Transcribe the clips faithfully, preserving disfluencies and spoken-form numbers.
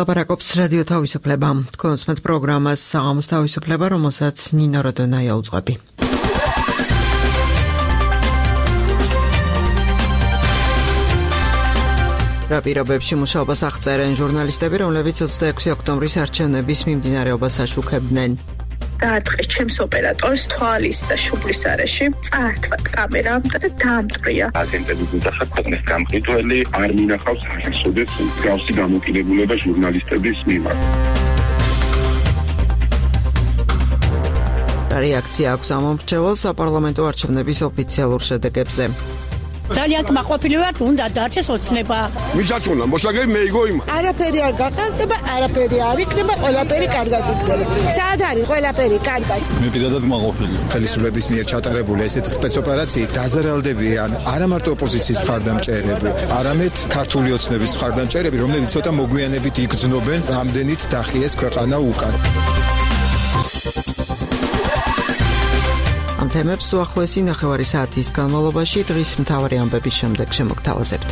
ლაპარაკობს რადიო თავისუფლება. თქვენს მეტ პროგრამას საღამოს თავისუფლება, რომელსაც ნინო როდონაია უძღვები. რა პირობებში მუშაობას აღწერენ ჟურნალისტები, რომლებიც ოცდაექვსი ოქტომბრის არჩევნების მიმდინარეობას აშუქებდნენ. დაარტყეს ჩემს ოპერატორს თვალის და შუბლის არეში, წაართვათ კამერა და დაამტვრია. აგენტები გუნდახა ქვეყნის გამყიდველი არ მინახავს ახსოვდეს გავსი გამოკიდებულება ჟურნალისტების მიმართ. რეაქცია აქვს ამომრჩეველს საპარლამენტო არჩევნების ოფიციალურ შედეგებზე. ძალიან კმაყოფილი ვარ, უნდა დარჩეს ოცნება. ვისაც უნდა მოსაგები მეიგო იმას. არაფერი არ გაყალბება, არაფერი არ იქნება, ყველაფერი კარგად იქნება. სად არის ყველაფერი კარგად? მე პირადად კმაყოფილი. ხელისუფლების მიერ ჩატარებული ესეთი სპეცოპერაციით დაზარალდებიან არა მარტო ოპოზიციის მხარდამჭერები, არამედ ქართული ოცნების მხარდამჭერები, რომლებიც ცოტა მოგვიანებით იგრძნობენ, რამდენით დახიეს ქვეყანა უკან. ამ თემებს უახლოესი ნახევარი საათის განმავლობაში დღის მთავარი ამბების შემდეგ შემოგთავაზებთ.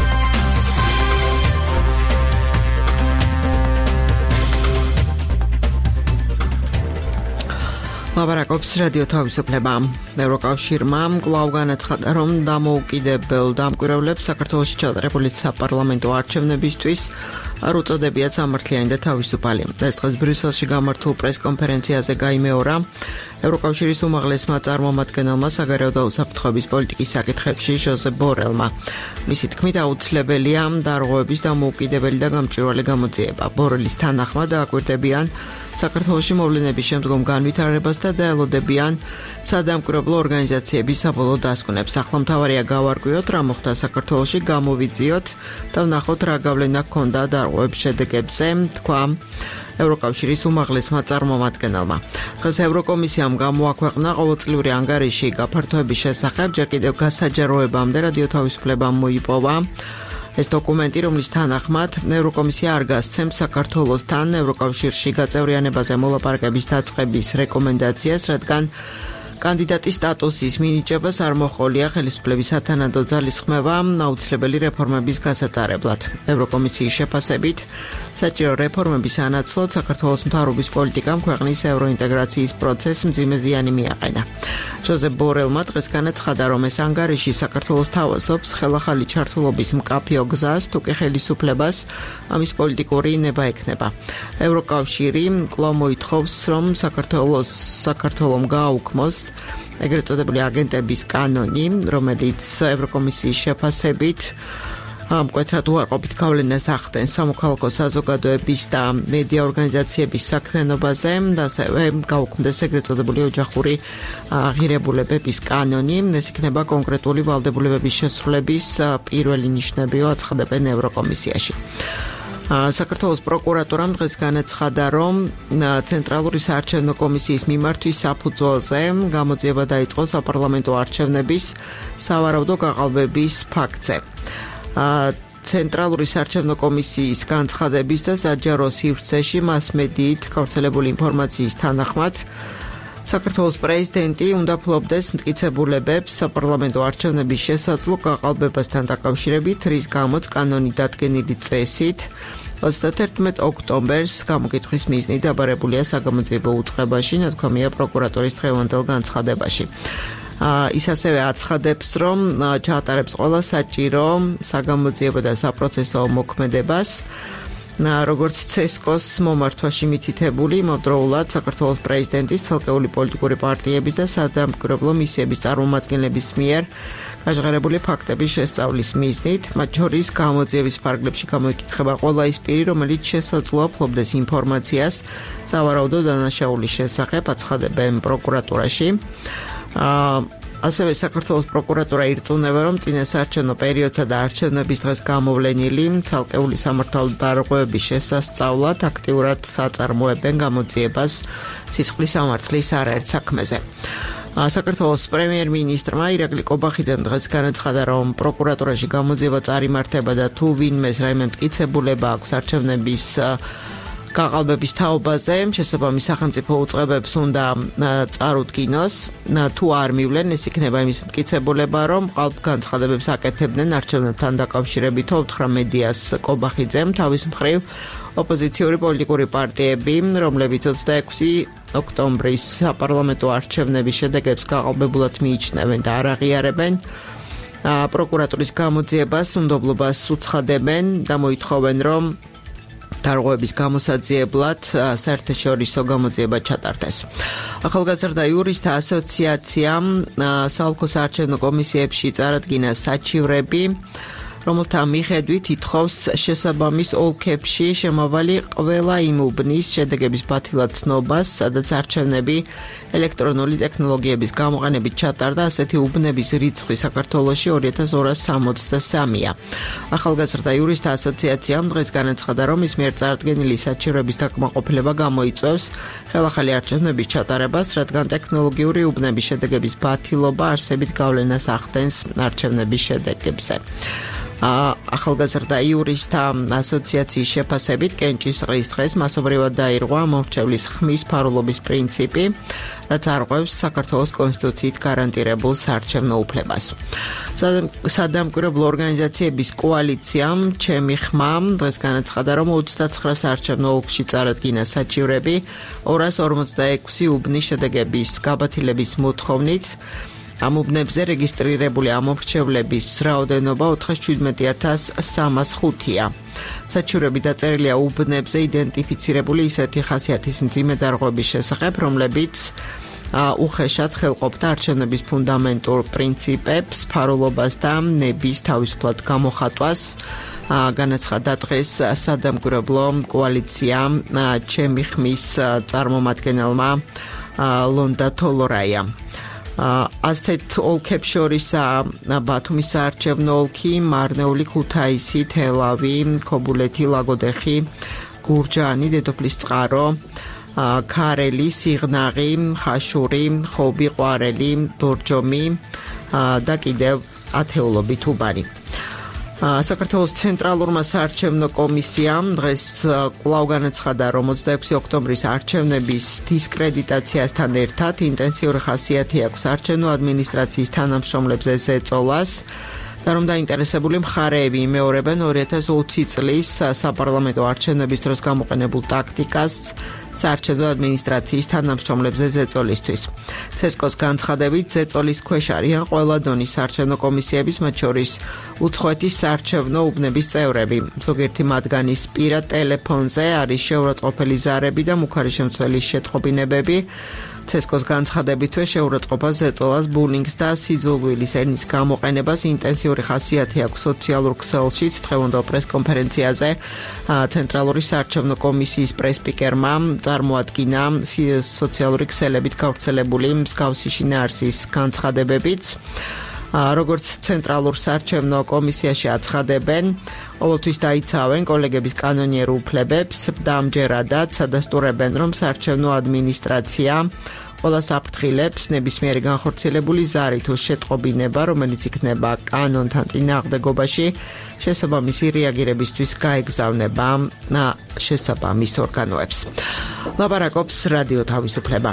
ლაპარაკობს რადიო თავისუფლება. ევროკავშირმა კვლავ განაცხადა, რომ დამოუკიდებელ დამკვირვებლებს საქართველოში ჩატარებული საპარლამენტო არჩევნებისთვის არ უწოდებიათ სამართლიანი და თავისუფალი. ეს დღეს ბრიუსელში გამართულ პრესკონფერენციაზე გაიმეორა ევროკავშირის უმაღლესმა წარმომადგენელმა საგარეო და უსაფრთხოების პოლიტიკის საკითხებში ჟოზეფ ბორელმა. მისი თქმით, აუცილებელია დარღვევების დამოუკიდებელი და გამჭვირვალე გამოძიება. ბორელის თანახმად დააკვირდებიან საქართველოში მოვლენების შემდგომ განვითარებას და დაელოდებიან სადამკვირვებლო ორგანიზაციების საბოლოო დასკვნებს. ახლა მთავარია გავარკვიოთ, რა მოხდა საქართველოში, გამოვიძიოთ და ვნახოთ რა გავლენა ჰქონდა დარღვევების შედეგებზე, თქვა ევროკავშირის უმაღლესმა წარმომადგენელმა. დღეს ევროკომისიამ გამოაქვეყნა ყოველწლიური ანგარიში გაფართოების შესახებ, ჯერ კიდევ გასაჯაროებამდე რადიო თავისუფლებამ მოიპოვა ეს დოკუმენტი, რომლის თანახმად ევროკომისია არ გასცემს საქართველოსთან ევროკავშირში გაწევრიანებაზე მოლაპარაკების დაწყების რეკომენდაციას, რადგან კანდიდატის სტატუსის მინიჭებას არ მოჰყოლია ხელისუფლების სათანადო ძალისხმევა აუცილებელი რეფორმების გასატარებლად. ევროკომისიის შეფასებით, საჭირო რეფორმების ანაცვლოდ საქართველოს მთავრობის პოლიტიკამ ქვეყნის ევროინტეგრაციის პროცესს მძიმე ზიანი მიაყენა. ჟოზეფ ბორელმა დღეს განაცხადა, რომ ეს ანგარიში საქართველოს თავაზობს ხელახალი ჩართულობის მკაფიო გზას, თუკი ხელისუფლებას ამის პოლიტიკური ნება ექნება. ევროკავშირი კვლავ მოითხოვს, რომ საქართველოს საქართველომ გააუქმოს ეგრეთ წოდებული აგენტების კანონი, რომელიც ევროკომისიის შეფასებით მკვეთრად უარყოფით გავლენას ახდენს სამოქალაქო საზოგადოების და მედია ორგანიზაციების საქმიანობაზე და ასევე გაუქმდეს ეგრეთ წოდებული ოჯახური ღირებულებების კანონი. ეს იქნება კონკრეტული ვალდებულებების შესრულების პირველი ნიშნებიო აცხადებენ ევროკომისიაში. საქართველოს პროკურატურამ დღეს განაცხადა, რომ ცენტრალური საარჩევნო კომისიის მიმართვის საფუძველზე გამოძიება დაიწყო საპარლამენტო არჩევნების სავარაუდო გაყალბების ფაქტზე. ცენტრალური საარჩევნო კომისიის განცხადების და საჯარო სივრცეში მასმედიით გავრცელებული ინფორმაციის თანახმად საქართველოს პრეზიდენტი უნდა ფლობდეს მტკიცებულებებს საპარლამენტო არჩევნების შესაძლო გაყალბებასთან დაკავშირებით, რის გამოც კანონი დადგენილი წესით ოცდაათერთმეტ ოქტომბერს გამოკითხვის მიზნით დაბარებულია საგამოძიებო უწყებაში, ნათქვამია პროკურატურის დღევანდელ განცხადებაში. ის ასევე აცხადებს, რომ ჩაატარებს ყველა საჭირო საგამოძიებო და საპროცესო მოქმედებას, როგორც ცესკოს მომართვაში მითითებული, იმავდროულად საქართველოს პრეზიდენტის, ცალკეული პოლიტიკური პარტიების და სადამკვირვებლო მისიების წარმომადგენლების მიერ გაჟღერებული ფაქტების შესწავლის მიზნით, მათ შორის გამოძიების ფარგლებში გამოიკითხება ყველა ის პირი, რომელიც შესაძლოა ფლობდეს ინფორმაციას სავარაუდო დანაშაულის შესახებ, აცხადებენ პროკურატურაში. ასევე საქართველოს პროკურატურა ირწმუნება, რომ წინასაარჩევნო პერიოდსა და არჩევნების დღეს გამოვლენილი ცალკეული სამართალო დარღვევების შესასწავლად აქტიურად აწარმოებენ გამოძიებას სისხლის სამართლის არაერთ საქმეზე. საქართველოს პრემიერ-მინისტრმა ირაკლი კობახიძემ დღეს განაცხადა, რომ პროკურატურაში გამოძიება წარიმართება და თუ ვინმეს რაიმე მტკიცებულება აქვს არჩევნების გაყალბების თაობაზე შესაბამის სახელმწიფო უწყებებს უნდა წარუდგინოს, თუ არ მივლენ, ეს იქნება იმის მტკიცებულება, რომ ყალბგანცხადებებს აკეთებდნენ არჩევნებთან დაკავშირებით უთხრა მედიას კობახიძემ თავის მხრივ ოპოზიციური პოლიტიკური პარტიები, რომლებიც ოცდაექვსი ოქტომბრის საპარლამენტო არჩევნების შედეგებს გაყალბებულად მიიჩნევენ და არ აღიარებენ, პროკურატურის გამოძიებას უნდობლობას უცხადებენ და მოითხოვენ, რომ დარღვევების გამოსაძიებლად საერთაშორისო გამოძიება ჩატარდეს. ახალგაზრდა იურისტთა ასოციაციამ საოლქო საარჩევნო კომისიებში წარადგინა საჩივრები, რომელთა მიხედვით ითხოვს შესაბამის ოლქებში შემავალი ყველა იმ უბნის შედეგების ბათილად ცნობას, სადაც არჩევნები ელექტრონული ტექნოლოგიების გამოყენებით ჩატარდა, ასეთი უბნების რიცხვი საქართველოში ორი ათას ორას სამოცდასამია. ახალგაზრდა იურისტთა ასოციაციამ დღეს განაცხადა, რომ ის მიერ წარდგენილი საჩივრების დაკმაყოფილება გამოიწვევს ხელახალი არჩევნების ჩატარებას, რადგან ტექნოლოგიური უბნების შედეგების ბათილობა არსებით გავლენას ახდენს არჩევნების შედეგებზე. ახალგაზრდა იურისტთა ასოციაციის შეფასებით კენჭისყრის დღეს მასობრივად დაირღვა მომრჩევლის ხმის ფარულობის პრინციპი, რაც არღვევს საქართველოს კონსტიტუციით გარანტირებულ საარჩევნო უფლებას. სადამკვირვებლო ორგანიზაციების კოალიციამ ჩემი ხმა დღეს განაცხადა, რომ ოცდაცხრა საარჩევნო ოლქში წარადგინა საჩივრები ორას ორმოცდაექვსი უბნის შედეგების გაბათილების მოთხოვნით. ამ უბნებზე რეგისტრირებული ამომრჩევლების რაოდენობა ოთხას შვიდმეტი ათას სამას ხუთია. საჩივრები დაწერილია უბნებზე იდენტიფიცირებული ისეთი ხასიათის მძიმე დარღვევების შესახებ, რომლებიც უხეშად ხელყოფდა არჩევნების ფუნდამენტურ პრინციპებს, ფარულობას და ნების თავისუფლად გამოხატვას. განაცხადა დღეს სადამკვირვებლო კოალიციამ ჩემი ხმის წარმომადგენელმა ლონდა თოლორაია. ასეთ ოლქებს შორისაა ბათუმის საარჩევნო ოლქი, მარნეული, ქუთაისი, თელავი, ქობულეთი, ლაგოდეხი, გურჯაანი, დედოფლის წყარო, ქარელი, სიღნაღი, ხაშური, ხობი, ყვარელი, ბორჯომი და კიდევ ათეულობით უბანი. საქართველოს ცენტრალურმა საარჩევნო კომისიამ დღეს კვლავ განაცხადა, რომ ოცდაექვსი ოქტომბრის არჩევნების დისკრედიტაციასთან ერთად ინტენსიური ხასიათი აქვს არჩევნო ადმინისტრაციის თანამშრომლებზე ზეწოლას და რომ დაინტერესებული მხარეები იმეორებენ ორი ათას ოცი წლის საპარლამენტო არჩევნების დროს გამოყენებულ ტაქტიკას საარჩევნო ადმინისტრაციის თანამშრომლებზე ზეწოლისთვის. ცესკოს განცხადებით, ზეწოლის ქვეშ არიან ყველა დონის საარჩევნო კომისიების, მათ შორის უცხოეთის საარჩევნო უბნების წევრები. ზოგიერთი მათგანის პირად ტელეფონზე არის შეურაცხყოფელი ზარები და მუქარი შემცველის შეტყობინებები. ცესკოს განცხადებითვე შეურაცხყოფას ზეწოლას, ბულინგს და სიძულვილის ენის გამოყენებას ინტენსიური ხასიათი აქვს სოციალურ ქსელშიც. დღევანდელ პრესკონფერენციაზე ცენტრალური საარჩევნო კომისიის პრესპიკერმა წარმოადგინა სოციალური ქსელებით გავრცელებული მსგავსი შინაარსის განცხადებებიც. როგორც ცენტრალურ საარჩევნო კომისიაში აცხადებენ, ყოველთვის დაიცავენ კოლეგების კანონიერ უფლებებს და ამჯერადაც ადასტურებენ, რომ საარჩევნო ადმინისტრაცია ყველა საფრთხილებს ნებისმიერი განხორციელებული ზარი თუ შეტყობინება, რომელიც იქნება კანონთან წინააღმდეგობაში, შესაბამისი რეაგირებისთვის გაეგზავნება შესაბამის ორგანოებს. ლაპარაკობს რადიო თავისუფლება.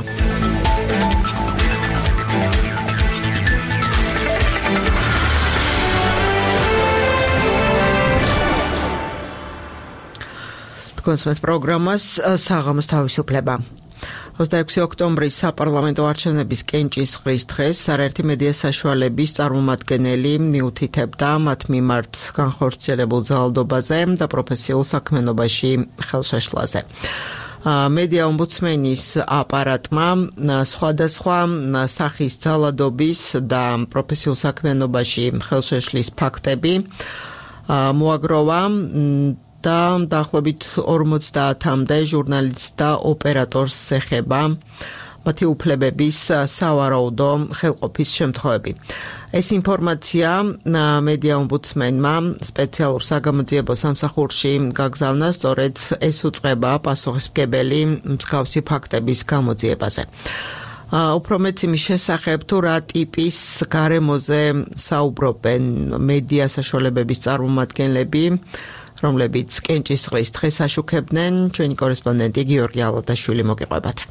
კონსვენს პროგრამას საღამოს თავისუფლება. ოცდაექვსი ოქტომბრის საპარლამენტო არჩევნების კენჭისყრის დღეს არაერთი მედია საშუალების წარმომადგენელი მიუთითებდა მათ მიმართ განხორციელებულ ძალადობაზე და პროფესიულ საქმიანობაში ხელშეშლაზე. მედია ომბუდსმენის აპარატმა სხვადასხვა სახის ძალადობის და პროფესიულ საქმიანობაში ხელშეშლის ფაქტები მოაგროვა და დაახლოებით ორმოცდაათამდე ჟურნალისტს და ოპერატორს ეხება მათი უფლებების სავარაუდო ხელყოფის შემთხვევები. ეს ინფორმაცია მედია ომბუდსმენმა სპეციალურ საგამოძიებო სამსახურში გაგზავნა, სწორედ ეს უწყება პასუხისმგებელი მსგავსი ფაქტების გამოძიებაზე. უფრო მეც იმის შესახებ, თუ რა ტიპის გარემოზე საუბრობენ მედია საშუალებების წარმომადგენლები, რომლებიც კენჭისყრის დღეს აშუქებდნენ. ჩვენი კორესპონდენტი გიორგი ალადაშვილი მოგიყვებათ.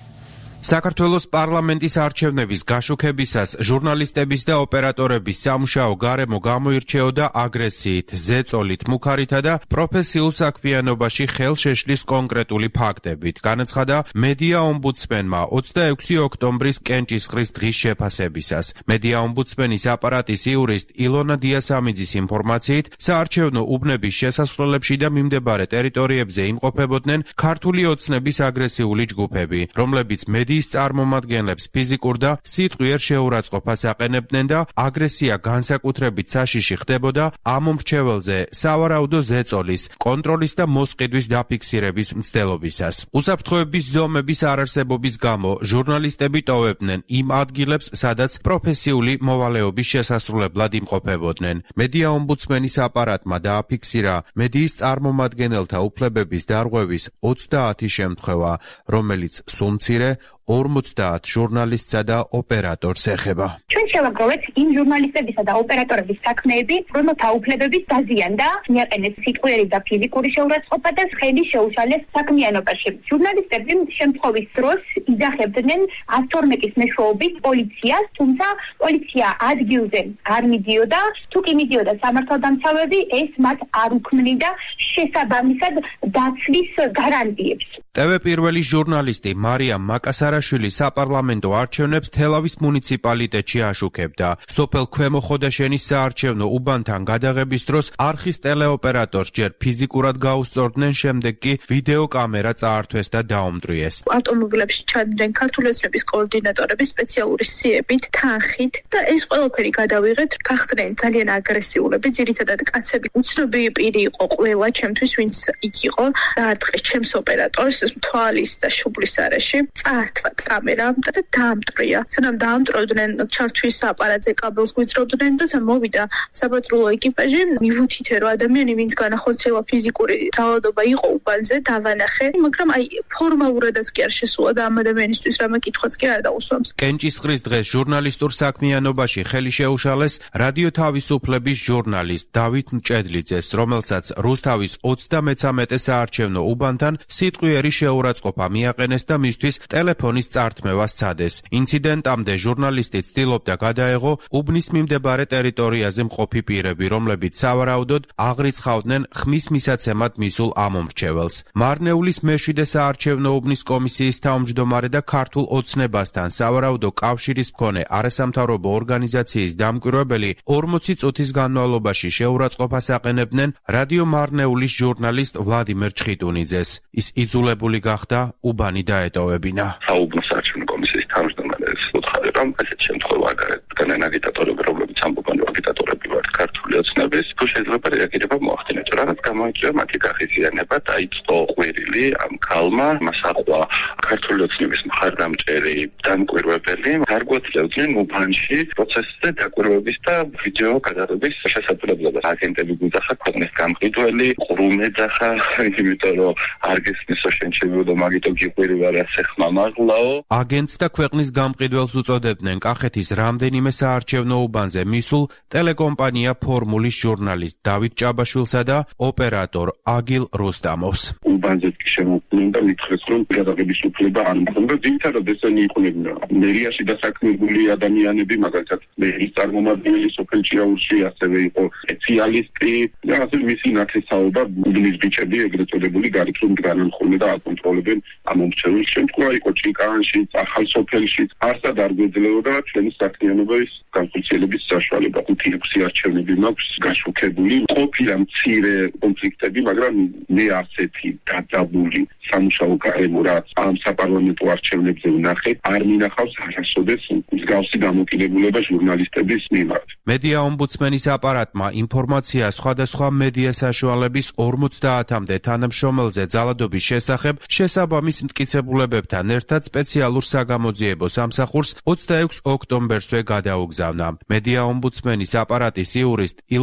საქართველოს პარლამენტის არჩევნების გაშუქებისას ჟურნალისტების და ოპერატორების სამუშაო გარემო გამოირჩეოდა აგრესიით, ზეწოლით, მუქარითა და პროფესიულ საქმიანობაში ხელშეშლის კონკრეტული ფაქტებით. განაცხადა მედია ომბუდსმენმა ოცდაექვსი ოქტომბრის კენჭისყრის დღის შეფასებისას. მედია ომბუდსმენის აპარატის იურისტ ილონა დიასამიძის ინფორმაციით, საარჩევნო უბნების შესასვლელებში და მიმდებარე ტერიტორიებზე იმყოფებოდნენ ქართული ოცნების აგრესიული ჯგუფები, რომლებიც მედია ის წარმომადგენლებს ფიზიკურ და სიტყვიერ შეურაცხყოფას აყენებდნენ და აგრესია განსაკუთრებით საშიში ხდებოდა ამ მრჩეველზე სავარაუდო ზეწოლის, კონტროლის და მოსყიდვის დაფიქსირების მცდელობისას. უსაფრთხოების ზომების არარსებობის გამო ჟურნალისტები ტოვებდნენ იმ ადგილებს, სადაც პროფესიული მოვალეობის შესასრულებლად იმყოფებოდნენ. მედია ომბუდსმენის აპარატმა დააფიქსირა მედიის წარმომადგენელთა უფლებების დარღვევის ოცდაათი შემთხვევა, რომელიც სულ-მცირე ორმოცდაათ ჟურნალისტსა და ოპერატორს ეხება. ჩვენ შევაგროვეთ იმ ჟურნალისტებისა და ოპერატორების საქმეები, რომელთა უფლებების დაზიანდა, მიაყენეს სიტყვიერი და ფიზიკური შეურაცხყოფა და ხელი შეუშალეს საქმიანობაში. ჟურნალისტები შემთხვევის დროს იძახებდნენ ათორმეტის მეშვეობით პოლიციას, თუმცა პოლიცია ადგილზე არ მიდიოდა, თუ კი მიდიოდა სამართალდამცავები, ეს მათ არ უქმნიდა შესაბამისად დაცვის გარანტიებს. ტევ პირველი ჟურნალისტი მარიამ მაკასარაშვილი საპარლამენტო არჩევნებს თელავის მუნიციპალიტეტში აშუქებდა. სოფელ ქვემო ხოდაშენის საარჩევნო უბანთან გადაღების დროს არხის ტელეოპერატორს ჯერ ფიზიკურად გაუსწორდნენ, შემდეგ კი ვიდეო კამერა წაართვეს და დაუმტვრიეს. ავტომობილებში ჩადდნენ ქართული ოცნების კოორდინატორები სპეციალური სიებით, თანხით და ეს ყველაფერი გადავიღეთ. გახდნენ ძალიან აგრესიულები, ძირითადად კაცები. უცნობი პირი იყო ყველა ჩემთვის, ვინც იქ იყო, დაარტყეს ჩემს ოპერატორს თვალის და შუბლის არეში, წაართვა კამერა და დაამტვრია. სანამ დაამტვრევდნენ, ჩართვის აპარატზე კაბელს გვიძრობდნენ და მოვიდა საპატრულო ეკიპაჟი. მივუთითე რომ ადამიანი, ვინც განახორციელა ფიზიკური ძალადობა იყო უბანზე, დავანახე, მაგრამ აი ფორმალურადაც კი არ შესულა და ამ ადამიანისთვის რამე კითხვაც კი არ დაუსვამს. კენჭისყრის დღეს ჟურნალისტურ საქმიანობაში ხელი შეუშალეს რადიო თავისუფლების ჟურნალისტ დავით მჭედლიძეს, რომელსაც რუსთავის ოცდამეცამეტე საარჩევნო უბანთან სიტყვიერი შეურაცხყოფა მიაყენეს და მისთვის ტელეფონის წართმევა სცადეს. ინციდენტამდე ჟურნალისტი ცდილობდა გადაეღო უბნის მიმდებარე ტერიტორიაზე მყოფი პირები, რომლებიც სავარაუდოდ აღრიცხავდნენ ხმის მისაცემად მისულ ამომრჩეველს. მარნეულის მეშვიდე საარჩევნო უბნის კომისიის თავმჯდომარე და ქართულ ოცნებასთან სავარაუდო კავშირის მქონე არასამთავრობო ორგანიზაციის დამკვირვებელი ორმოცი წუთის განმავლობაში შეურაცხყოფას აყენებდნენ რადიო მარნეულის ჟურნალისტ ვლადიმერ ჩხიტუნიძეს. ის იძულებული გახდა უბანი დაეტოვებინა. საუბნო საარჩევნო კომისიის თავმჯდომარეს უთხარი, რომ ესეთ შემთხვევა განან აგიტატორები, რომლებიც ამბობენ, რომ აგიტატორები ვართ ქართული ოცნების, თუ შეიძლება რეაგირება მოახდინეთ. რაღაც გამოიწვია მათი გაღიზიანება, დაიწყო ყვირილი ამ ქალმა, მას ახლა ქართული ოცნების მხარდამჭერი დამკვირვებელი გარკვეულებდნენ უბანში პროცესზე დაკვირვების და ვიდეო გადაღების შესაძლებლობას. აგენტები გვიძახა ქვეყნის გამყიდველი, ყრუმ ეძახა, იმიტომ რომ არ გესმისო შენ შევიდო მაგიტო გიყვირი ვარ ასე ხმამაღლაო. აგენტს და ქვეყნის გამყიდველს უწოდებდნენ კახეთის რამდენიმე საარჩევნო უბანზე მისულ ტელეკომპანია ფორმულის ჟურნალისტ დავით ჭაბაშვილსა და ოპერატორ აგილ როსტამოვს. უბანზე კი შემოყვნენ და მითხრეს, რომ გადაღების უფლება არ მქონდა. ძირითადად ესენი იყვნენ მერიაში დასაქმებული ადამიანები, მაგალითად მერის წარმომადგენელი სოფელ ჭიაურში, ასევე იყო სპეციალისტი და ასე მისი ნათესაობა უბნის ბიჭები, ეგრეთ წოდებული გარეთ რომ განანხულნე და აკონტროლებენ ამ მომრჩეველს. შემთხვევა იყო ჭიკანში, ახალ სოფელში, არსად არ გვეძლეოდა ჩვენი საქმიანობის განხორციელების საშუალება. ხუთი ექვსი არჩევნები მაქვს გაშუქებული. ყოფილა მცირე კონფლიქტები, მაგრამ მე ასეთი დაძაბული სამუშაო გარემო, რაც ამ საპარლამენტო არჩევნებზე ვნახეთ, არ მინახავს არასოდეს მსგავსი დამოკიდებულება ჟურნალისტების მიმართ. მედია ომბუდსმენის აპარატმა ინფორმაცია სხვადასხვა მედია საშუალების ორმოცდაათამდე თანამშრომელზე ძალადობის შესახებ შესაბამის მტკიცებულებებთან ერთად სპეციალურ საგამოძიებო სამსახურს ოცდაექვსი ოქტომბერსვე გადაუგზავნა. მედია ომბუდსმენის აპარატის იურისტ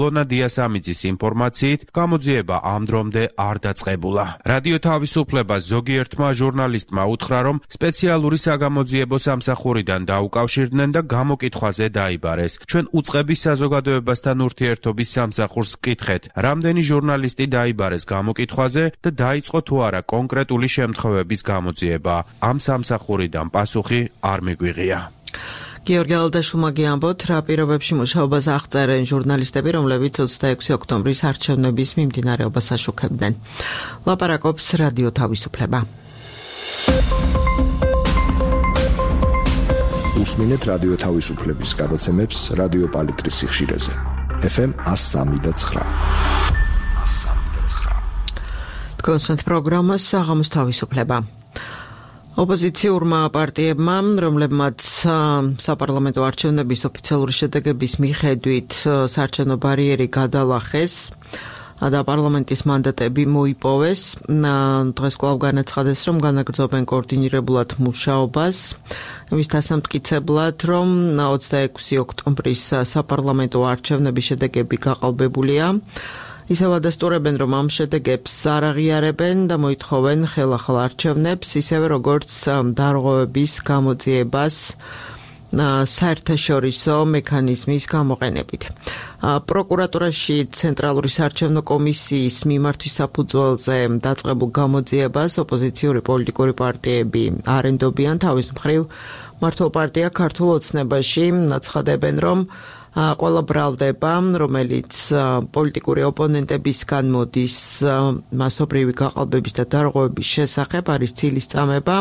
ილონა დიასამიძის ინფორმაციით, გამოძიება ამ დრომდე არ დაწყებულა. რადიო თავისუფლებას ზოგიერთმა ჟურნალისტმა უთხრა, რომ სპეციალური საგამოძიებო სამსახურიდან დაუკავშირდნენ და გამოკითხვაზე დაიბარეს. ჩვენ უწყების საზოგადოებასთან ურთიერთობის სამსახურს ვკითხეთ, რამდენი ჟურნალისტი დაიბარეს გამოკითხვაზე და დაიწყო თუ არა კონკრეტული შემთხვევების გამოძიება. ამ სამსახურიდან პასუხი არ მიგვიღია. გიორგი ალდაშუმა გიამბოთ, რა პირობებში მუშაობას აღწერენ ჟურნალისტები, რომლებიც ოცდაექვსი ოქტომბრის არჩევნების მიმდინარეობას აშუქებდნენ. ლაპარაკობს რადიო თავისუფლება. უსმინეთ რადიო თავისუფლების გადაცემებს რადიო პალიტრის სიხშირეზე. ეფ ემ one oh three point nine. თქვენს პროგრამას საღამოს თავისუფლება. ოპოზიციურმა პარტიებმა, რომლებმაც საპარლამენტო არჩევნების ოფიციალური შედეგების მიხედვით საარჩევნო ბარიერი გადალახეს და პარლამენტის მანდატები მოიპოვეს, დღეს კვლავ განაცხადეს, რომ განაგრძობენ კოორდინირებულად მუშაობას, იმის დასამტკიცებლად, რომ ოცდაექვსი ოქტომბრის საპარლამენტო არჩევნების შედეგები გაყალბებულია. ისევ ადასტურებენ, რომ ამ შედეგებს არ აღიარებენ და მოითხოვენ ხელახალ არჩევნებს, ისევე როგორც დარღვევების გამოძიებას საერთაშორისო მექანიზმის გამოყენებით. პროკურატურაში ცენტრალური საარჩევნო კომისიის მიმართვის საფუძველზე დაწყებულ გამოძიებას ოპოზიციური პოლიტიკური პარტიები არ ენდობიან. თავის მხრივ მართლ პარტია ქართულ ოცნებაში აცხადებენ, რომ ყველა ბრალდება, რომელიც პოლიტიკური ოპონენტებისგან მოდის მასობრივი გაყალბების და დარღვევების შესახებ, არის ცილისწამება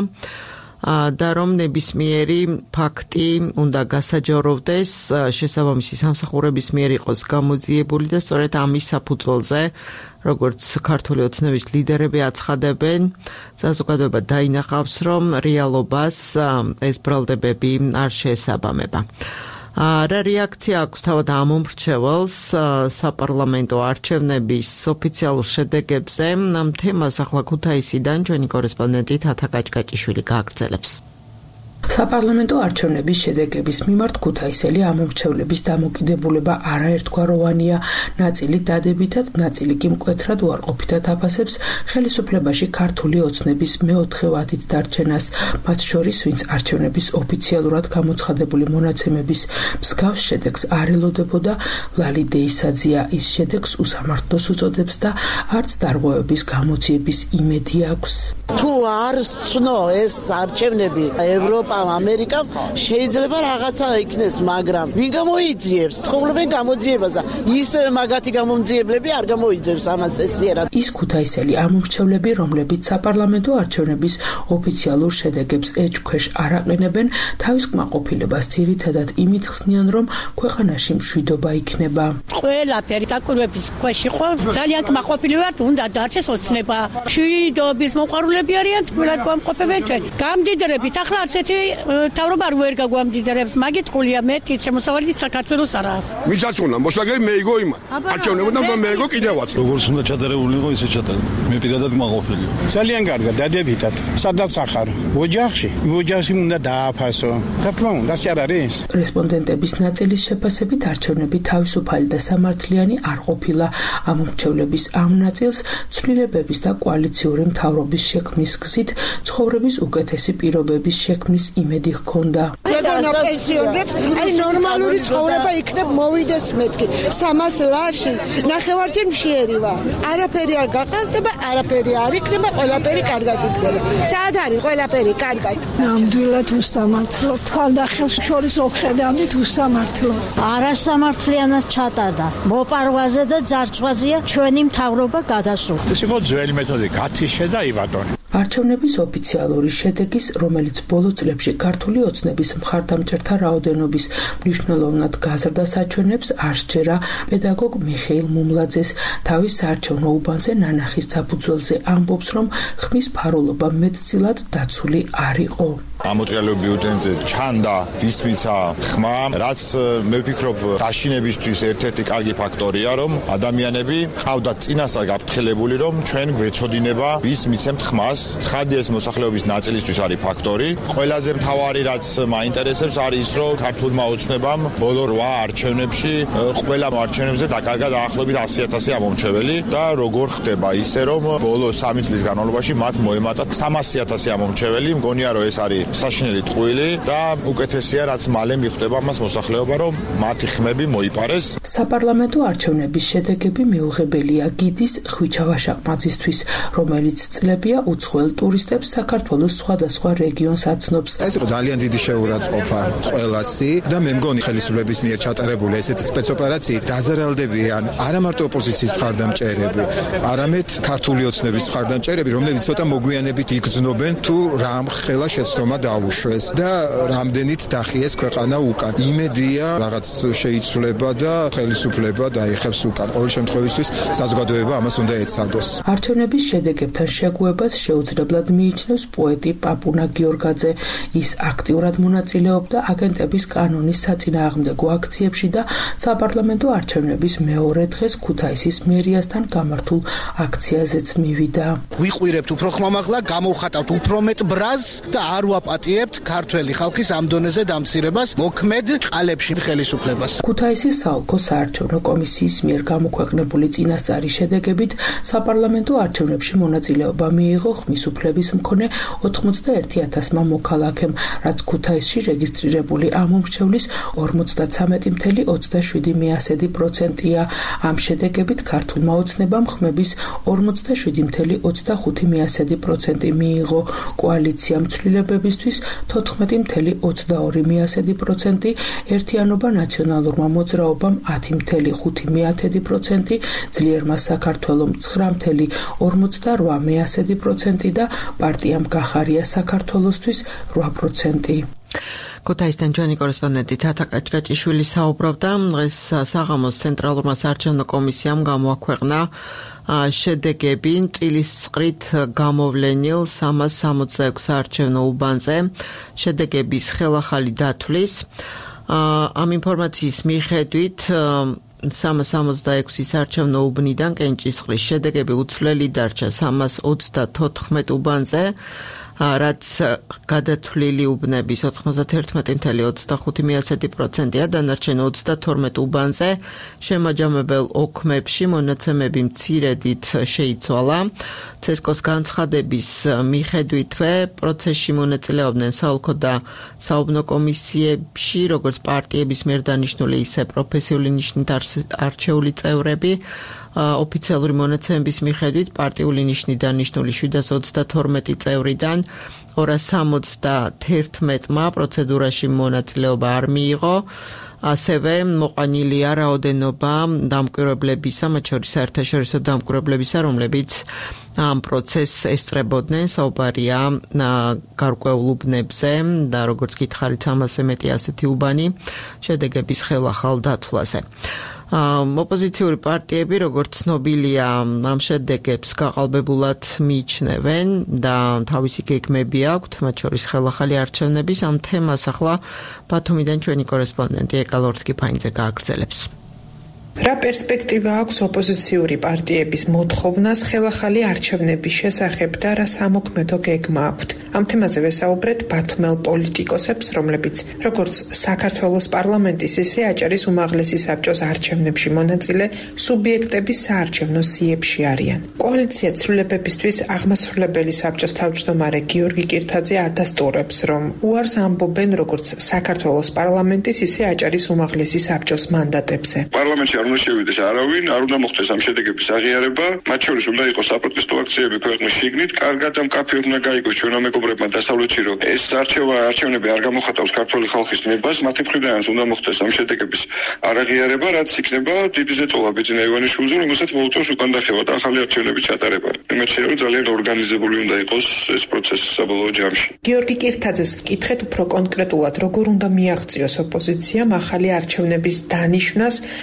და რომ ნებისმიერი ფაქტი უნდა გასაჯაროვდეს, შესაბამისი სამსახურების მიერ იყოს გამოძიებული და სწორედ ამის საფუძველზე, როგორც ქართული ოცნების ლიდერები აცხადებენ, საზოგადოება დაინახავს, რომ რეალობას ეს ბრალდებები არ შეესაბამება. რა რეაქცია აქვს თავად ამ მომრჩეველს საპარლამენტო არჩევნების ოფიციალურ შედეგებზე? ამ თემას ახლა ქუთაისიდან ჩვენი კორესპონდენტი თათა კაჭკაჭიშვილი გააგრძელებს. საპარლამენტო არჩევნების შედეგების მიმართ ქუთაისელი ამომრჩევლების დამოკიდებულება არაერთგვაროვანია, ნაწილი დადებითად, ნაწილი კი მკვეთრად უარყოფითად აფასებს ხელისუფლებაში ქართული ოცნების მეოთხე ვადით დარჩენას, მათ შორის, ვინც არჩევნების ოფიციალურად გამოცხადებული მონაცემების მსგავს შედეგს არ ელოდებოდა, ლალი დეისაძია ის შედეგს უსამართლოს უწოდებს და არც დარღვევების გამოძიების იმედი აქვს. თუ არ ცნო ეს არჩევნები ევროპა ამერიკამ შეიძლება რაღაცა იქნეს, მაგრამ ვინ გამოიძიებს? თხოვლებენ გამოძიებას და ისევ მაგათი გამოძიებლები არ გამოიძიებს ამას ესიერად. ის ქუთაისელი ამომრჩევლები, რომლებიც საპარლამენტო არჩევნების ოფიციალურ შედეგებს ეჭქვეშ არ აყენებენ, თავის კმაყოფილებას ძირითადად იმით ხსნიან, რომ ქვეყანაში მშვიდობა იქნება. ყველაფერი დაკვირვების ქვეშ იყო, ძალიან კმაყოფილი ვართ, უნდა დარჩეს ოცნება. მშვიდობის მოყვარულები არიან, თქმულად გვამყოფებენ ჩვენ. გამდიდრებით, ახლა არც ერთი თავრობა ვერ გაგვამდიდრებს, მაგით ყულია მეტი შემოსავალი საქართველოს არა. ვისაც უნდა მოსაგები მეიგო იმან. არჩევნებიდან მეიგო კიდევაც. როგორც უნდა ჩატარებული იყო, ისე ჩატარდა. მე პირადად მაყოფილი. ძალიან კარგად დადებითად. სადაც ახარ? ოჯახში. ოჯახში უნდა დააფასო. რა თქმა უნდა, ასე არ არის? რესპონდენტების ნაწილის შეფასებით არჩევნები თავისუფალი და სამართლიანი არ ყოფილა. ამომრჩევლების ამ ნაწილს ცვლილებების და კოალიციური მთავრობის შექმნის გზით ცხოვრების უკეთესი პირობების შექმნის იმედი ჰქონდა. ეგონა პენსიონერებს, აი ნორმალური ცხოვრება იქნებ მოვიდეს მეთქი. სამას ლარში ნახევარჯერ მშიერი ვარ. არაფერი არ გაყალბდება, არაფერი არ იქნება, ყველაფერი კარგად იქნება. სად არის ყველაფერი კარგად? ნამდვილად უსამართლო. თვალდახელს შორის ოხედავდით უსამართლო. არასამართლიანად ჩატარდა. მოპარვაზე და ძარცვაზეა ჩვენი მთავრობა გადასულა. ეს იყო ძველი მეთოდი, გათიშე და იბატონე. არჩევნების ოფიციალური შედეგის, რომელიც ბოლო წლებში ქართული ოცნების მხარდამჭერთა რაოდენობის მნიშვნელოვნად გაზრდა საჩვენებს, არ სჯერა პედაგოგ მიხეილ მუმლაძეს. თავის საარჩევნო უბანზე ნანახის საფუძველზე ამბობს, რომ ხმის ფარულობა მეტწილად დაცული არ იყო. ამოტრიალებული ბიულეტენზე ჩანდა ვისმიცა ხმა, რაც მე ვფიქრობ დაშინებისთვის ერთ-ერთი კარგი ფაქტორია, რომ ადამიანები ყავდათ წინასწარ გაფრთხილებული, რომ ჩვენ გვეცოდინება ვის მიცემთ ხმას. ცხადია ეს მოსახლეობის ნაწილისთვის არის ფაქტორი. ყველაზე მთავარი რაც მაინტერესებს არის ის, რომ ქართულმა ოცნებამ ბოლო რვა არჩევნებში ყველა არჩევნებზე დაკარგა დაახლოებით ასი ათასი ამომრჩეველი და როგორ ხდება ისე, რომ ბოლო სამი წლის განმავლობაში მათ მოემატა სამასი ათასი ამომრჩეველი. მგონია რომ ეს არის საშინელი ტყუილი და უკეთესია რაც მალე მიხვდება მას მოსახლეობა, რომ მათი ხმები მოიპარეს. საპარლამენტო არჩევნების შედეგები მიუღებელია გიდის ხვიჩა-ვაშაყმაძისთვის, რომელიც წლებია უცხოელ ტურისტებს საქართველოს სხვადასხვა რეგიონს აცნობს. ეს იყო ძალიან დიდი შეურაცხყოფა ყველასი და მე მგონი ხელისუფლების მიერ ჩატარებული ესეთი სპეცოპერაციით დაზარალდებიან არა მარტო ოპოზიციის მხარდამჭერები, არამედ ქართული ოცნების მხარდამჭერები, რომლებიც ცოტა მოგვიანებით იგრძნობენ თუ რამ ხელა შეცდომა დაუშვეს და რამდენით დახიეს ქვეყანა უკან. იმედია რაღაც შეიცვლება და ხელისუფლება დაიხევს უკან. ყოველ შემთხვევაში საზოგადოება ამას უნდა ეცადოს. არჩევნების შედეგებთან შეგუებას შეუძლებლად მიიჩნევს პოეტი პაპუნა გიორგაძე. ის აქტიურად მონაწილეობდა აგენტების კანონის საწინააღმდეგო აქციებში და საპარლამენტო არჩევნების მეორე დღეს ქუთაისის მერიასთან გამართულ აქციაზეც მივიდა. ვიყვირებთ უფრო ხმამაღლა, გამოვხატავთ უფრო მეტ ბრაზს და არ ვაპატიებთ ქართველი ხალხის ამ დონეზე დამცირებას, მოქმედ ყალებში ხელისუფლებას. ქუთაისის საოლქო საარჩევნო კომისიის მიერ გამოქვეყნებული წინასწარი შედეგებით საპარლამენტო არჩევნებში მონაწილეობა მიიღო ხმის უფლების მქონე ოცდაერთი ათასმა მოქალაქემ, რაც ქუთაისში რეგისტრირებული ამომრჩევლის ორმოცდაცამეტი ფاصლე ოცდაშვიდი პროცენტია. ამ შედეგებით ქართულმა ოცნებამ ხმების ორმოცდაშვიდი ფاصლე ოცდახუთი პროცენტი მიიღო, კოალიციამ ცვლილებებისთვის თოთხმეტი ფاصლე ოცდაორი პროცენტი, ერთიანობა ნაციონალურმა მოძრაობამ ათი ფاصლე ხუთი პროცენტი, ძლიერმა საქართველომ ცხრა ფاصლე ორმოცდარვა პროცენტი და პარტიამ გახარია საქართველოსთვის რვა პროცენტი. ქუთაისთან ჩვენი კორესპონდენტი თათა კაჭკაჭიშვილი საუბრობდა. დღეს საღამოს ცენტრალურმა საარჩევნო კომისიამ გამოაქვეყნა შედეგები წილის წყრით გამოვლენილ სამას სამოცდაექვსი საარჩევნო უბანზე შედეგების ხელახალი დათვლის. ამ ინფორმაციის მიხედვით სამას სამოცდაექვსი საარჩევნო უბნიდან კენჭისყრის შედეგები უცვლელი დარჩა სამას ოცდათოთხმეტ უბანზე, რაც გადათვლილი უბნების ოთხმოცდაერთმეტი ფاصლე ოცდახუთი პროცენტია, დანარჩენ ოცდათორმეტ უბანზე შემაჯამებელ ოქმებში მონაცემები მცირედით შეიცვალა. ცესკოს განცხადების მიხედვითვე პროცესში მონაწილეობდნენ საოლქო და საუბნო კომისიებში, როგორც პარტიების მიერ დანიშნული, ისე პროფესიული ნიშნით არჩეული წევრები. ოფიციალური მონაცემების მიხედვით პარტიული ნიშნით დანიშნული შვიდას ოცდათორმეტი წევრიდან ორას სამოცდაერთმა პროცედურაში მონაწილეობა არ მიიღო. ასევე მოყვანილია რაოდენობა დამკვირვებლებისა, მათ შორის საერთაშორისო დამკვირვებლებისა, რომლებიც ამ პროცესს ესწრებოდნენ. საუბარია გარკვეულ უბნებზე და როგორც გითხარით სამასზე მეტი ასეთი უბანი შედეგების ხელახალ დათვლაზე. ოპოზიციური პარტიები, როგორც ცნობილია, ამ შედეგებს გაყალბებულად მიიჩნევენ და თავისი გეგმები აქვთ, მათ შორის ხელახალი არჩევნების. ამ თემას ახლა ბათუმიდან ჩვენი კორესპონდენტი ეკალორთკი ფაინძე გააგრძელებს. რა პერსპექტივა აქვს ოპოზიციური პარტიების მოთხოვნას ხელახალი არჩევნების შესახებ და რა სამოქმედო გეგმა აქვთ? ამ თემაზე ვესაუბრეთ ბათუმელ პოლიტიკოსებს, რომლებიც როგორც საქართველოს პარლამენტის, ისე აჭარის უმაღლესი საბჭოს არჩევნებში მონაწილე სუბიექტების საარჩევნო სიებში არიან. კოალიცია ცვლილებებისთვის აღმასრულებელი საბჭოს თავმჯდომარე გიორგი კირთაძე ადასტურებს, რომ უარს ამბობენ როგორც საქართველოს პარლამენტის, ისე აჭარის უმაღლესი საბჭოს მანდატებზე. პარლამენტში არ უნდა შევიდეს არავინ, არ უნდა მოხდეს ამ შედეგების აღიარება, მათ შორის უნდა იყოს საპროტესტო აქციები ქვეყნის შიგნით, კარგად და მკაფიოდ უნდა გაიგოს ჩვენო მეგობრებმა დასავლეთში, რომ ეს არჩევა არჩევნები არ გამოხატავს ქართული ხალხის ნებას, მათი მხრიდანაც უნდა მოხდეს ამ შედეგების არაღიარება, რაც იქნება დიდი ზეწოლა ბიძინა ივანიშვილზე, რომელსაც მოუწევს უკან დახევა და ახალი არჩევნების ჩატარება. იმედია, რომ ძალიან ორგანიზებული უნდა იყოს ეს პროცესი საბოლოო ჯამში. გიორგი კირთაძეს ვკითხეთ უფრო კონკრეტულად, როგორ უნდა მიაღწიოს ოპოზიციამ ახალი არჩევნების დანიშვნას და რა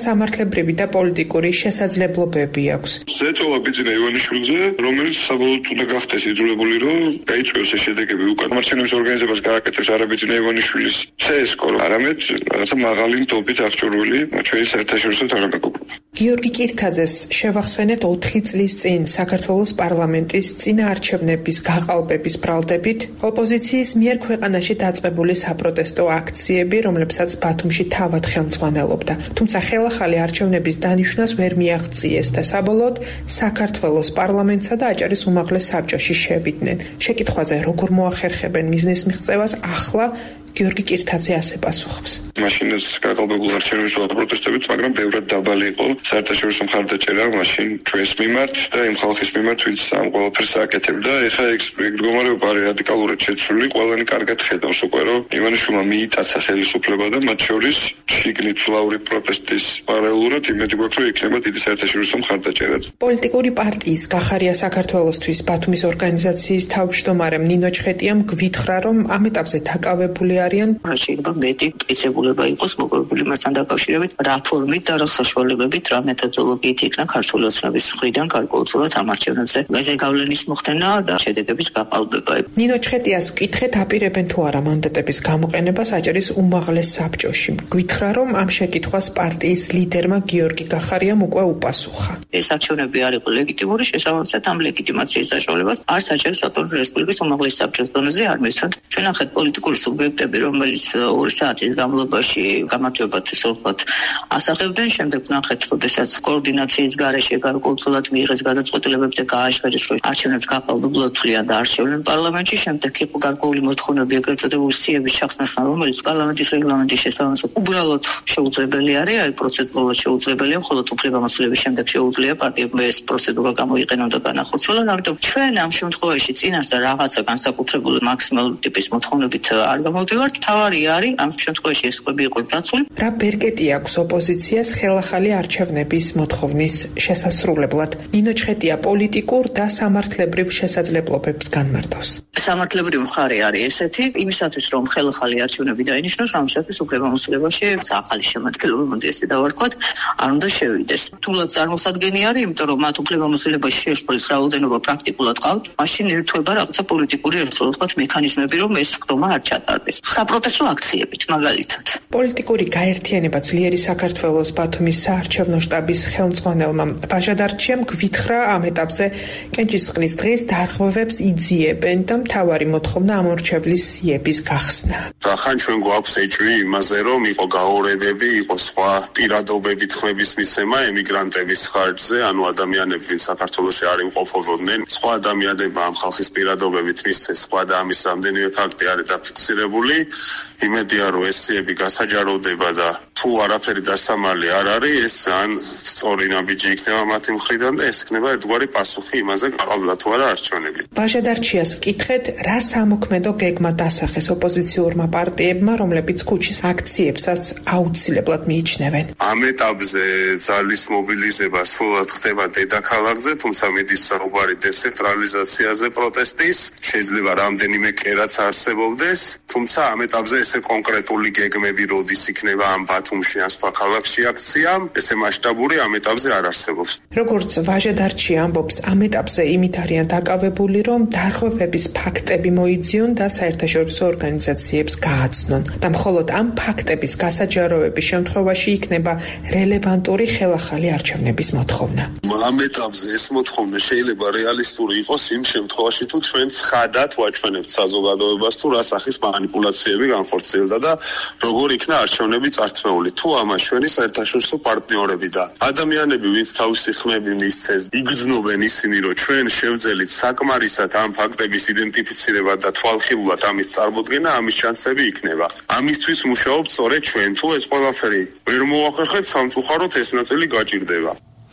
სამართლებრივი და პოლიტიკური შესაძლებლობები აქვს. ზეწოლა ბიძინა ივანიშვილზე, რომელიც საბოლოოდ უნდა გახდეს იძულებული, რომ გაიწვიოს ეს შედეგები უკან მარცხენების ორგანიზებას გააკეთებს არა ბიძინა ივანიშვილის ცესკო, არამედ რაღაცა მაღალი ნდობით აღჭურვილი ჩვენი საერთაშორისო თანამეგობრობა. გიორგი კირთაძეს შევახსენეთ ოთხი წლის წინ საქართველოს პარლამენტის წინაარჩევნების გაყალბების ბრალდებით ოპოზიციის მიერ ქვეყანაში დაწყებული საპროტესტო აქციები, რომლებსაც ბათუმში თავად ხელმძღვანელობდა. თუმცა ხელახალი არჩევნების დანიშვნას ვერ მიაღწიეს და საბოლოოდ საქართველოს პარლამენტსა და აჭარის უმაღლეს საბჭოში შევიდნენ. შეკითხვაზე როგორ მოახერხებენ მიზნის მიღწევას, ახლა გიორგი კირთაძე ასე პასუხობს. მაშინაც გაყალბებულ არჩევნების საპროტესტებით, მაგრამ ბევრად დაბალი იყო საერთაშორისო მხარდაჭერა მაშინ ჩვენს მიმართ და იმ ხალხის მიმართ, ვინც ამ ყველაფერს აკეთებდა. ეხლა ეს მდგომარეობა არის რადიკალურად შეცვლილი, ყველანი კარგად ხედავს უკვე, რომ ივანიშვილმა მიიტაცა ხელისუფლება და მათ შორის შიგნით ფლაური პროტესტის პარალელურად იმედი გვაქვს, რომ იქნება დიდი საერთაშორისო მხარდაჭერაც. პოლიტიკური პარტიის გახარია საქართველოსთვის ბათუმის ორგანიზაციის თავმჯდომარემ ნინო ჩხეტიამ გვითხრა, რომ ამ ეტაპზე დაკავებული არიან შეიძლება მეტი მტკიცებულება იყოს მოპოვებული მასთან დაკავშირებით რა ფორმით და რა საშუალებებით რა მეთოდოლოგიით იქნა ქართული ოცნების მხრიდან გარკვეულწილად ამ არჩევნებზე მეზეგავლენის მოხდენა და შედეგების გაყალბება. ნინო ჩხეტიას ვკითხეთ, აპირებენ თუ არა მანდატების გამოყენებას აჭარის უმაღლეს საბჭოში. გვითხრა, რომ ამ შეკითხვას პარტიის ლიდერმა გიორგი გახარიამ უკვე უპასუხა. ეს არჩევნები არ იყო ლეგიტიმური, შესაბამისად ამ ლეგიტიმაციის საშუალებას არც აჭარის ავტონომიური რესპუბლიკის უმაღლეს საბჭოს დონეზე არ მისცემთ. ჩვენ ახეთ პოლიტიკური სუბიექტები, რომელიც ორი საათის განმავლობაში გამარჯვებათ სულხად ასახებდნენ, შემდეგ ნახეთ, როდესაც კოორდინაციის გარეშე გარკვეულწილად მიიღეს გადაწყვეტილებები და გააშხერეს, რომ არჩევნებს გაყალბებულად თვლიან და არ შევლენ პარლამენტში, შემდეგ იყო გარკვეული მოთხოვნები ეგრეთ წოდებული სიების ჩახსნასთან, რომელიც პარლამენტის რეგლამენტის შესაბამისად უბრალოდ შეუძლებელი არის, აი პროცედურულად შეუძლებელია, მხოლოდ უფლებამოსილების შემდეგ შეუძლია პარტიებმა ეს პროცედურა გამოიყენონ და განახორციელონ. ამიტომ ჩვენ ამ შემთხვევაში წინასწარ რაღაცა განსაკუთრებული მაქსიმალური ტიპის მოთხოვნებით არ გამოვდივართ. თავარი არის ამ შემთხვევაში ეს ხვები იყოს დაცული. რა ბერკეტი აქვს ოპოზიციას ხელახალი არჩევნების მოთხოვნის შესასრულებლად? ნინო ჩხეტია პოლიტიკურ და სამართლებრივ შესაძლებლობებს განმარტავს. სამართლებრივი მხარე არის ესეთი, იმისათვის რომ ხელახალი არჩევნები დაინიშნოს, ამისათვის უფლებამოსილებაში ახალი შემადგენლობა, მოდი ესე დავარქვათ, არ უნდა შევიდეს. თულად წარმოსადგენი არის, იმიტომ რომ მათ უფლებამოსილებაში შეშფოთის რაოდენობა პრაქტიკულად ყავთ, მაშინ ერთვება რაღაცა პოლიტიკური ასე ვთქვათ მექანიზმები, რომ ეს ხდომა არ ჩატარდეს. საპროტესტო აქციებით მაგალითად. პოლიტიკური გაერთიანება ძლიერი საქართველოს ბათუმის საარჩევნო შტაბის ხელმძღვანელმა ბაჟადარჩიამ გვითხრა ამ ეტაპზე კენჭისყრის დღეს დარღვევებს იძიებენ და მთავარი მოთხოვნა ამორჩევლის სიების გახსნა. ახან ჩვენ გვაქვს ეჭვი იმაზე, რომ იყო გაორებები, იყო სხვა პირადობები თქმების მისცემა ემიგრანტების ხარჯზე, ანუ ადამიანები, ვინც საქართველოში არ იმყოფობდნენ, სხვა ადამიანებმა ამ ხალხის პირადობებით მისცეს სხვა და ამის რამდენიმე ფაქტი არის დაფიქსირებული. იმედია, რომ ეს სიები გასაჯაროვდება და თუ არაფერი დასამალი არ არის, ეს ან სწორი ნაბიჯი იქნება მათი მხრიდან და ეს იქნება ერთგვარი პასუხი იმაზე, გაყალბდა თუ არა არჩევნები. ბაჟადარჩიას ვკითხეთ, რა სამოქმედო გეგმა დასახეს ოპოზიციურმა პარტიებმა, რომლებიც ქუჩის აქციებსაც აუცილებლად მიიჩნევენ. ამ ეტაპზე ძალის მობილიზება სრულად ხდება დედაქალაქზე, თუმცა მიდის საუბარი დეცენტრალიზაციაზე პროტესტის, შეიძლება რამდენიმე კერაც არსებობდეს, თუმცა ამ ეტაპზე ესე კონკრეტული გეგმები როდის იქნება ამ ბათუმში ან სხვა ქალაქში აქცია, ესე მასშტაბური ამ ეტაპზე არ არსებობს. როგორც ვაჟადარჩი ამბობს, ამ ეტაპზე იმით არიან დაკავებული, რომ დარღვევების ფაქტები მოიძიონ და საერთაშორისო ორგანიზაციებს გააცნონ და მხოლოდ ამ ფაქტების გასაჯაროვების შემთხვევაში იქნება რელევანტური ხელახალი არჩევნების მოთხოვნა. ამ ეტაპზე ეს მოთხოვნა შეიძლება რეალისტური იყოს იმ შემთხვევაში, თუ ჩვენ ცხადად ვაჩვენებთ საზოგადოებას, თუ რა სახის манипуляციები განხორციელდა და როგორ იქნა არჩევნები წართმეული. თუ ამას ჩვენი საერთაშორისო პარტნიორები და ადამიანები, ვინც თავისი ხმები მისცეს, იგრძნობენ ისინი, რომ ჩვენ შევძელით საკმარისად ამ ფაქტების იდენტიფიცირება და თვალხილულად ამის წარმოდგენა, ამის შანსები იქნება. ამისთვის მუშაობთ სწორედ ჩვენ, თუ ეს ყველაფერი ვერ მოახერხეთ, სამწუხაროდ ეს ნაწილი გაჭირდება.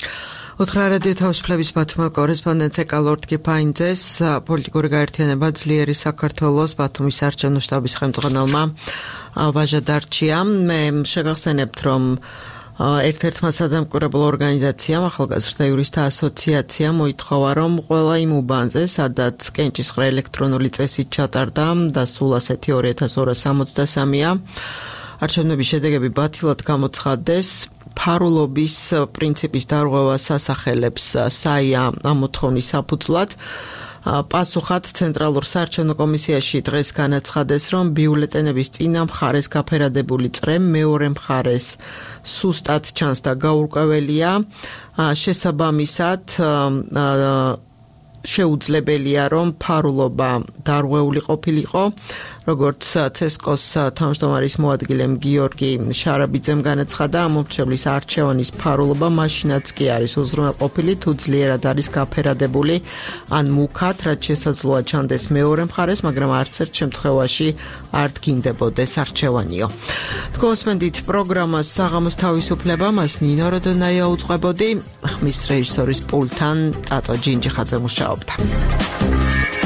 უთხრა რადიო თავისუფლების ბათუმის კორესპონდენტზე კალორდ კიფაინძეს პოლიტიკური გაერთიანება ძლიერი საქართველოს ბათუმის საარჩევნო შტაბის ხელმძღვანელმა ვაჟადარჩიამ. მე შეგახსენებთ, რომ ერთ-ერთმა სადამკვირვებლო ორგანიზაციამ ახალგაზრდა იურისტთა ასოციაციამ მოითხოვა, რომ ყველა იმ უბანზე, სადაც კენჭისყრა ელექტრონული წესით ჩატარდა და სულ ასეთი ორი ათას ორასი სამოცდასამია არჩევნების შედეგები ბათილად გამოცხადდეს, ფარულობის პრინციპის დარღვევა სასახელებს საია ამოთხოვნის საფუძვლად პასუხად ცენტრალურ საარჩევნო კომისიაში დღეს განაცხადეს, რომ ბიულეტენების წინა მხარეს გაფერადებული წრე მეორე მხარეს სუსტად ჩანს და გაურკვეველია. შესაბამისად შეუძლებელია, რომ ფარულობა დარღვეული ყოფილიყო, როგორც ცესკოს თავმჯდომარის მოადგილემ გიორგი შარაბიძემ განაცხადა, ამომრჩევლის არჩევანის ფარულობა მაშინაც კი არის უზრუნველყოფილი, თუ ძლიერად არის გაფერადებული ან მუქად, რაც შესაძლოა ჩანდეს მეორე მხარეს, მაგრამ არც ერთ შემთხვევაში არ დგინდებოდეს არჩევანიო. თქვენსმენდით პროგრამას საღამოს თავისუფლება, მას ნინო როდონაია უძღვებოდი, ხმის რეჟისორის პულტთან ტატო ჯინჯიხაძე მუშაობდა.